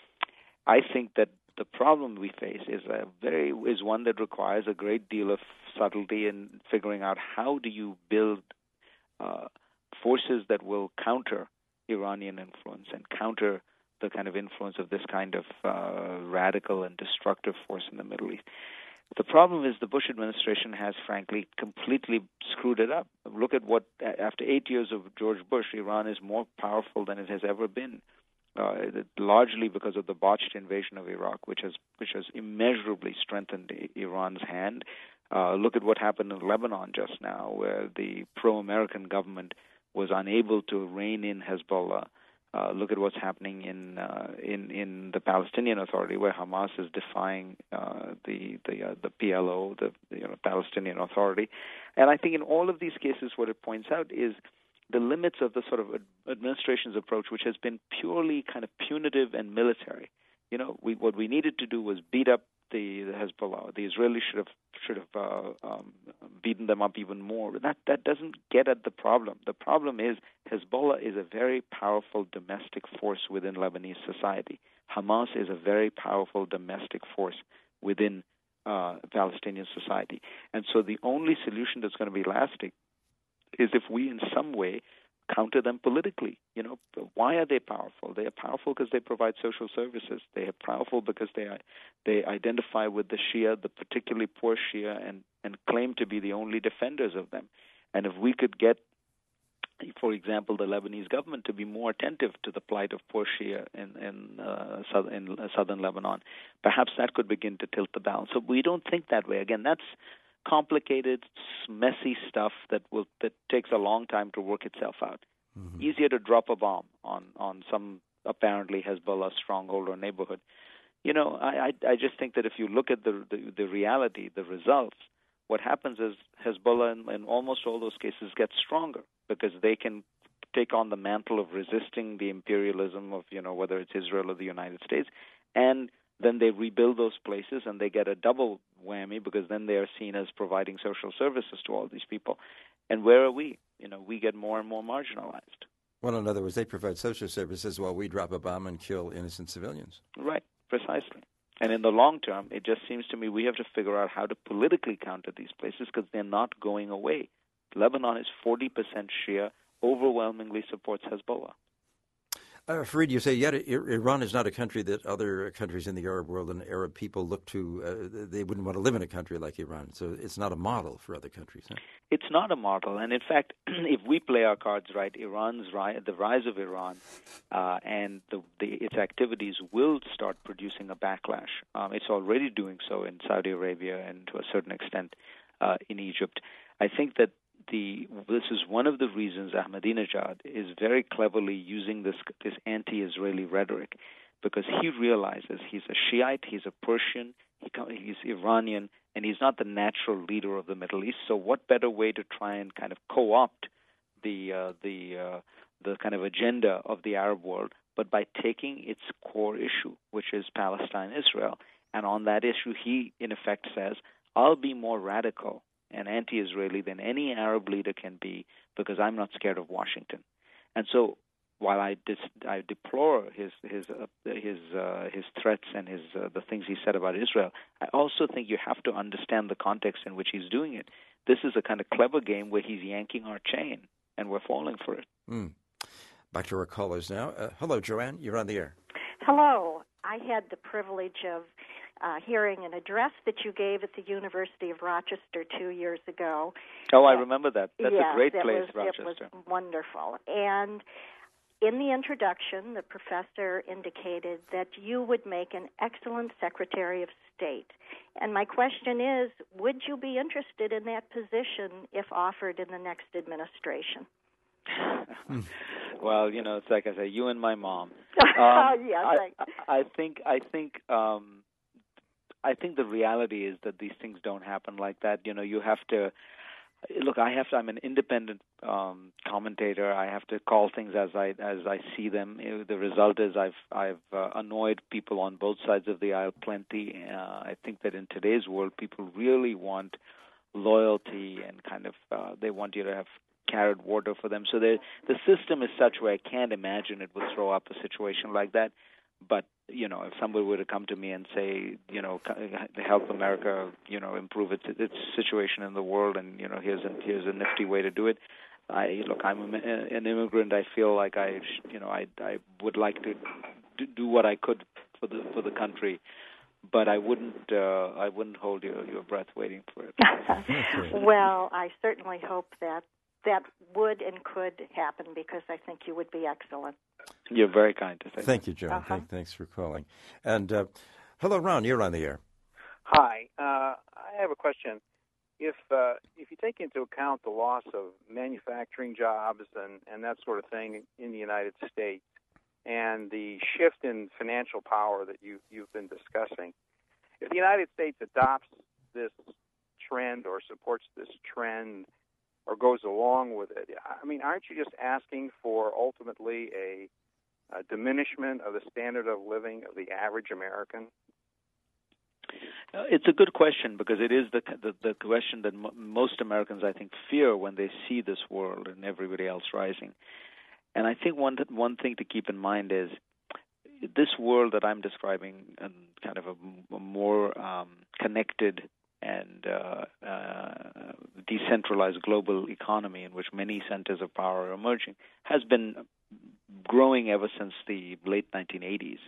I think that the problem we face is a very is one that requires a great deal of subtlety in figuring out how do you build uh, forces that will counter Iranian influence and counter the kind of influence of this kind of uh, radical and destructive force in the Middle East. The problem is the Bush administration has, frankly, completely screwed it up. Look at what, after eight years of George Bush, Iran is more powerful than it has ever been, uh, largely because of the botched invasion of Iraq, which has which has immeasurably strengthened Iran's hand. Uh, look at what happened in Lebanon just now, where the pro-American government was unable to rein in Hezbollah. Uh, look at what's happening in uh, in in the Palestinian Authority, where Hamas is defying uh, the the uh, the P L O, the you know, Palestinian Authority, and I think in all of these cases, what it points out is the limits of the sort of administration's approach, which has been purely kind of punitive and military. You know, we, what we needed to do was beat up the, the Hezbollah. The Israelis should have should have uh, um, beaten them up even more. That that doesn't get at the problem. The problem is Hezbollah is a very powerful domestic force within Lebanese society. Hamas is a very powerful domestic force within uh, Palestinian society. And so the only solution that's going to be lasting is if we in some way counter them politically. You know, why are they powerful? They are powerful because they provide social services. They are powerful because they are, they identify with the Shia, the particularly poor Shia, and, and claim to be the only defenders of them. And if we could get, for example, the Lebanese government to be more attentive to the plight of poor Shia in, in, uh, southern, in southern Lebanon, perhaps that could begin to tilt the balance. So we don't think that way. Again, that's complicated, messy stuff that will that takes a long time to work itself out. Mm-hmm. Easier to drop a bomb on, on some apparently Hezbollah stronghold or neighborhood. You know, I, I I just think that if you look at the the, the reality, the results, what happens is Hezbollah in, in almost all those cases gets stronger because they can take on the mantle of resisting the imperialism of, you know, whether it's Israel or the United States, and then they rebuild those places and they get a double whammy because then they are seen as providing social services to all these people. And where are we? You know, we get more and more marginalized. Well, in other words, they provide social services while we drop a bomb and kill innocent civilians. Right, precisely. And in the long term, it just seems to me we have to figure out how to politically counter these places because they're not going away. Lebanon is forty percent Shia, overwhelmingly supports Hezbollah. Uh, Fareed, you say, yet Iran is not a country that other countries in the Arab world and Arab people look to. Uh, they wouldn't want to live in a country like Iran. So it's not a model for other countries. Huh? It's not a model. And in fact, if we play our cards right, Iran's ri- the rise of Iran uh, and the, the, its activities will start producing a backlash. Um, it's already doing so in Saudi Arabia and to a certain extent uh, in Egypt. I think that The, this is one of the reasons Ahmadinejad is very cleverly using this this anti-Israeli rhetoric, because he realizes he's a Shiite, he's a Persian, he, he's Iranian, and he's not the natural leader of the Middle East. So what better way to try and kind of co-opt the uh, the uh, the kind of agenda of the Arab world, but by taking its core issue, which is Palestine-Israel, and on that issue he in effect says, "I'll be more radical and anti-Israeli than any Arab leader can be because I'm not scared of Washington." And so while I, dis- I deplore his his uh, his uh, his threats and his uh, the things he said about Israel, I also think you have to understand the context in which he's doing it. This is a kind of clever game where he's yanking our chain, and we're falling for it. Mm. Back to our callers now. Uh, hello, Joanne. You're on the air. Hello. I had the privilege of Uh, hearing an address that you gave at the University of Rochester two years ago. Oh, I remember that. That's yes, a great it place, was, Rochester. It was wonderful. And in the introduction, the professor indicated that you would make an excellent Secretary of State. And my question is, would you be interested in that position if offered in the next administration? Well, you know, it's like I say, you and my mom. Um, yes, I, I, I think, I think, um, I think the reality is that these things don't happen like that. You know, you have to look. I have to. I'm an independent um, commentator. I have to call things as I as I see them. The result is I've I've uh, annoyed people on both sides of the aisle plenty. Uh, I think that in today's world, people really want loyalty and kind of uh, they want you to have carrot water for them. So the the system is such where I can't imagine it would throw up a situation like that. But, you know, if somebody were to come to me and say, you know, help America, you know, improve its its situation in the world, and, you know, here's a, here's a nifty way to do it. I look, I'm an immigrant. I feel like I, you know, I I would like to do what I could for the for the country. but I wouldn't uh, I wouldn't hold your, your breath waiting for it. Well, I certainly hope that that would and could happen, because I think you would be excellent. You're very kind to say. Thank you, Joan. Uh-huh. Thank, thanks for calling. And uh, hello, Ron. You're on the air. Hi. Uh, I have a question. If uh, if you take into account the loss of manufacturing jobs and, and that sort of thing in the United States, and the shift in financial power that you, you've been discussing, if the United States adopts this trend or supports this trend or goes along with it, I mean, aren't you just asking for ultimately a, a diminishment of the standard of living of the average American? Uh, it's a good question, because it is the the, the question that m- most Americans, I think, fear when they see this world and everybody else rising. And I think one one thing to keep in mind is this world that I'm describing, and kind of a, a more um, connected and uh, uh, decentralized global economy in which many centers of power are emerging, has been growing ever since the late nineteen eighties.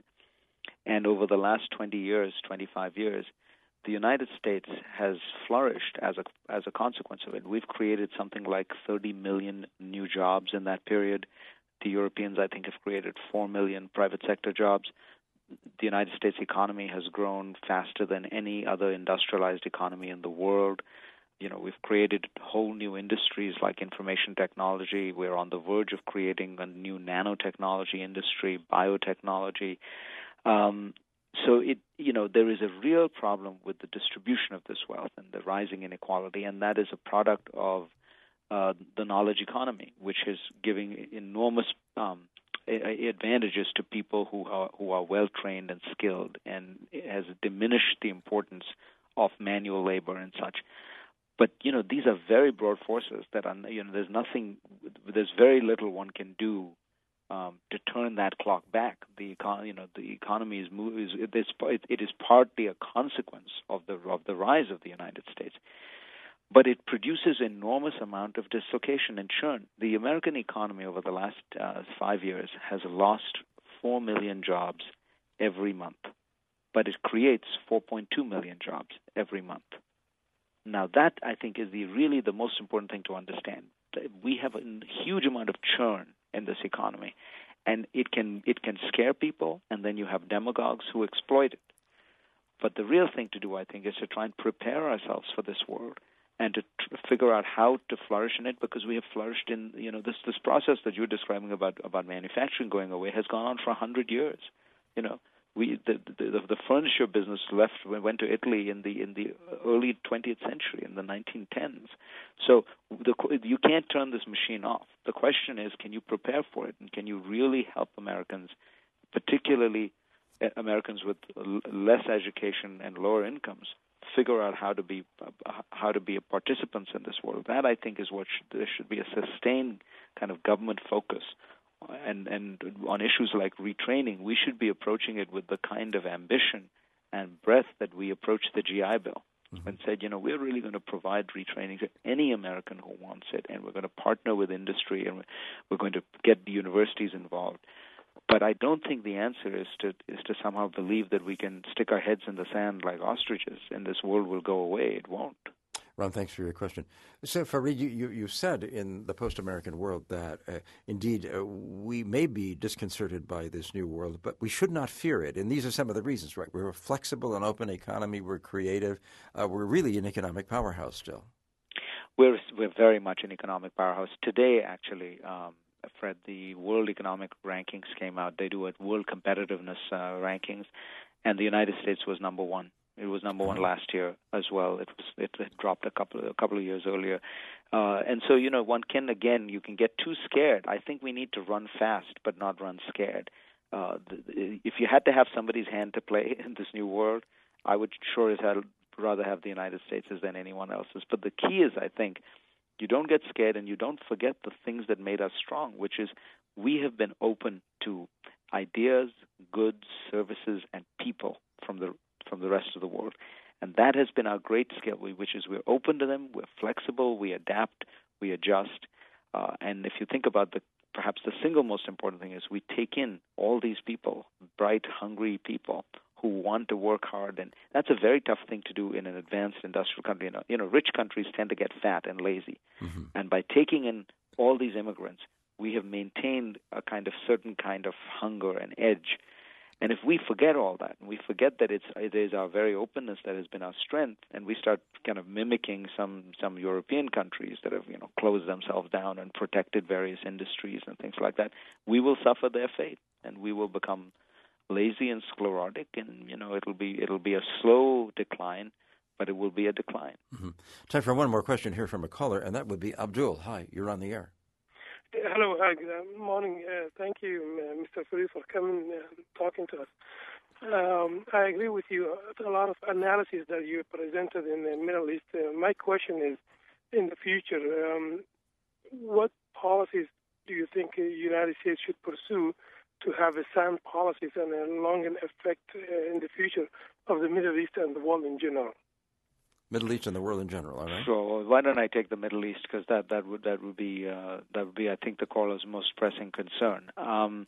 And over the last twenty years, twenty-five years, the United States has flourished as a as a consequence of it. We've created something like thirty million new jobs in that period. The Europeans, I think, have created four million private sector jobs. The United States economy has grown faster than any other industrialized economy in the world. You know, we've created whole new industries like information technology. We're on the verge of creating a new nanotechnology industry, biotechnology. Um, so it, you know, there is a real problem with the distribution of this wealth and the rising inequality, and that is a product of uh, the knowledge economy, which is giving enormous um, advantages to people who are who are well trained and skilled, and it has diminished the importance of manual labor and such. But you know, these are very broad forces that are, you know, there's nothing, there's very little one can do Um, to turn that clock back. The econ- you know, the economy is, move- is it, is it is partly a consequence of the of the rise of the United States, but it produces enormous amount of dislocation and churn. The American economy over the last uh, five years has lost four million jobs every month, but it creates four point two million jobs every month. Now that, I think, is the really the most important thing to understand. We have a huge amount of churn in this economy, and it can it can scare people, and then you have demagogues who exploit it. But the real thing to do, I think, is to try and prepare ourselves for this world and to tr- figure out how to flourish in it, because we have flourished in, you know, this this process that you're describing about about manufacturing going away has gone on for a hundred years. You know, we the, the the furniture business left went to Italy in the in the early twentieth century, in the nineteen tens. So the, you can't turn this machine off. The question is, can you prepare for it, and can you really help Americans, particularly Americans with less education and lower incomes, figure out how to be how to be participants in this world? That, I think, is what should, there should be a sustained kind of government focus. And, and on issues like retraining, we should be approaching it with the kind of ambition and breadth that we approach the G I Bill, mm-hmm. and said, you know, we're really going to provide retraining to any American who wants it, and we're going to partner with industry, and we're going to get the universities involved. But I don't think the answer is to is to somehow believe that we can stick our heads in the sand like ostriches and this world will go away. It won't. Ron, thanks for your question. So, Fareed, you, you, you said in the post-American world that, uh, indeed, uh, we may be disconcerted by this new world, but we should not fear it. And these are some of the reasons, right? We're a flexible and open economy. We're creative. Uh, we're really an economic powerhouse still. We're, we're very much an economic powerhouse. Today, actually, um, Fred, the World Economic Rankings came out. They do a World Competitiveness uh, Rankings, and the United States was number one. It was number one last year as well. It was it had dropped a couple a couple of years earlier, uh, and so you know one can again you can get too scared. I think we need to run fast but not run scared. Uh, the, if you had to have somebody's hand to play in this new world, I would sure as hell rather have the United States than anyone else's. But the key is, I think, you don't get scared and you don't forget the things that made us strong, which is we have been open to ideas, goods, services, and people from the from the rest of the world. And that has been our great skill, which is we're open to them, we're flexible, we adapt, we adjust. Uh, and if you think about the perhaps the single most important thing is we take in all these people, bright, hungry people, who want to work hard, and that's a very tough thing to do in an advanced industrial country. You know, you know rich countries tend to get fat and lazy, mm-hmm. and by taking in all these immigrants, we have maintained a kind of certain kind of hunger and edge. And if we forget all that, and we forget that it's it is our very openness that has been our strength, and we start kind of mimicking some some European countries that have you know closed themselves down and protected various industries and things like that, we will suffer their fate, and we will become lazy and sclerotic, and you know it'll be it'll be a slow decline, but it will be a decline. Mm-hmm. Time for one more question here from a caller, and that would be Abdul. Hi, you're on the air. Hello, uh, good morning. Uh, thank you, uh, Mister Fareed, for coming and uh, talking to us. Um, I agree with you. Uh, a lot of analysis that you presented in the Middle East. Uh, my question is, in the future, um, what policies do you think the United States should pursue to have a sound policies and a long effect uh, in the future of the Middle East and the world in general? Middle East and the world in general, all right? So why don't I take the Middle East, because that, that would that would be uh, that would be I think the caller's most pressing concern. Um,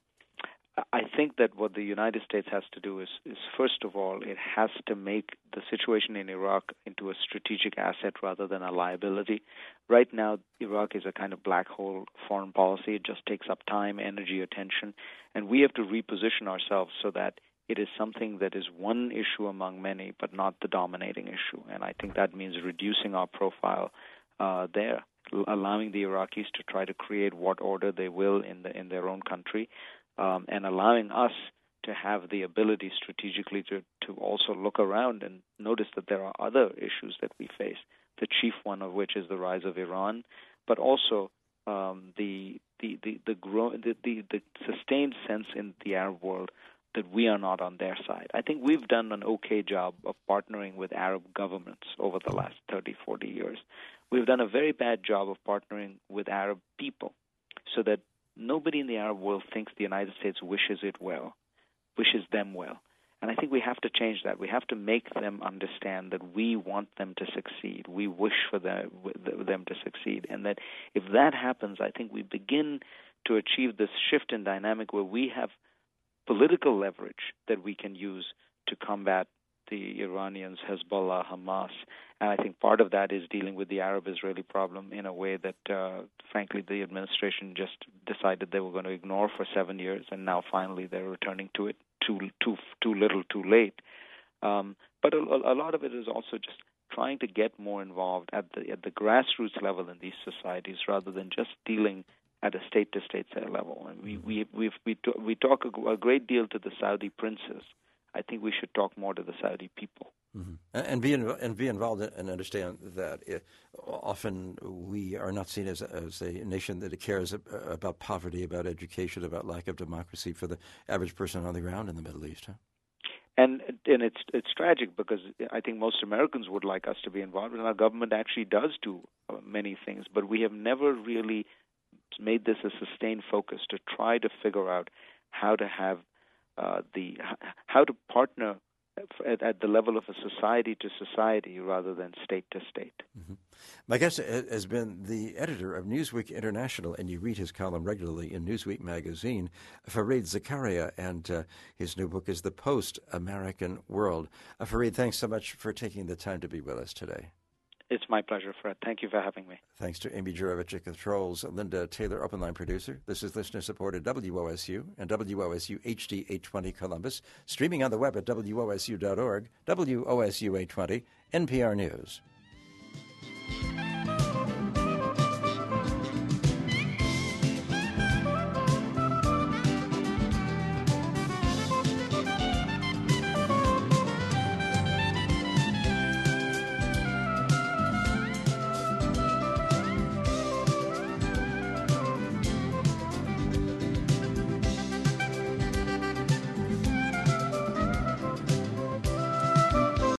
I think that what the United States has to do is, is first of all it has to make the situation in Iraq into a strategic asset rather than a liability. Right now, Iraq is a kind of black hole foreign policy. It just takes up time, energy, attention, and we have to reposition ourselves so that it is something that is one issue among many, but not the dominating issue. And I think that means reducing our profile uh, there, allowing the Iraqis to try to create what order they will in the in their own country, um, and allowing us to have the ability strategically to, to also look around and notice that there are other issues that we face, the chief one of which is the rise of Iran, but also um, the the the the, grow, the the the sustained sense in the Arab world that we are not on their side. I think we've done an okay job of partnering with Arab governments over the last thirty, forty years. We've done a very bad job of partnering with Arab people so that nobody in the Arab world thinks the United States wishes it well, wishes them well. And I think we have to change that. We have to make them understand that we want them to succeed. We wish for them, them to succeed. And that if that happens, I think we begin to achieve this shift in dynamic where we have political leverage that we can use to combat the Iranians, Hezbollah, Hamas. And I think part of that is dealing with the Arab-Israeli problem in a way that, uh, frankly, the administration just decided they were going to ignore for seven years, and now finally they're returning to it too too too little, too late. Um, but a, a lot of it is also just trying to get more involved at the at the grassroots level in these societies rather than just dealing at a state-to-state level. And we we we've, we we talk a, a great deal to the Saudi princes. I think we should talk more to the Saudi people. Mm-hmm. And be in, and be involved in, and understand that it, often we are not seen as as a nation that cares about poverty, about education, about lack of democracy for the average person on the ground in the Middle East. Huh? And and it's it's tragic because I think most Americans would like us to be involved, and our government actually does do many things, but we have never really made this a sustained focus to try to figure out how to have uh, the how to partner at, at the level of a society to society rather than state to state. Mm-hmm. My guest has been the editor of Newsweek International, and you read his column regularly in Newsweek magazine, Fareed Zakaria, and uh, his new book is The Post-American World. Uh, Fareed, thanks so much for taking the time to be with us today. It's my pleasure, Fred. Thank you for having me. Thanks to Amy Jurovich at Controls, Linda Taylor, Open Line producer. This is listener-supported W O S U and W O S U H D eight twenty Columbus, streaming on the web at W O S U dot org, W O S U eight twenty, N P R News.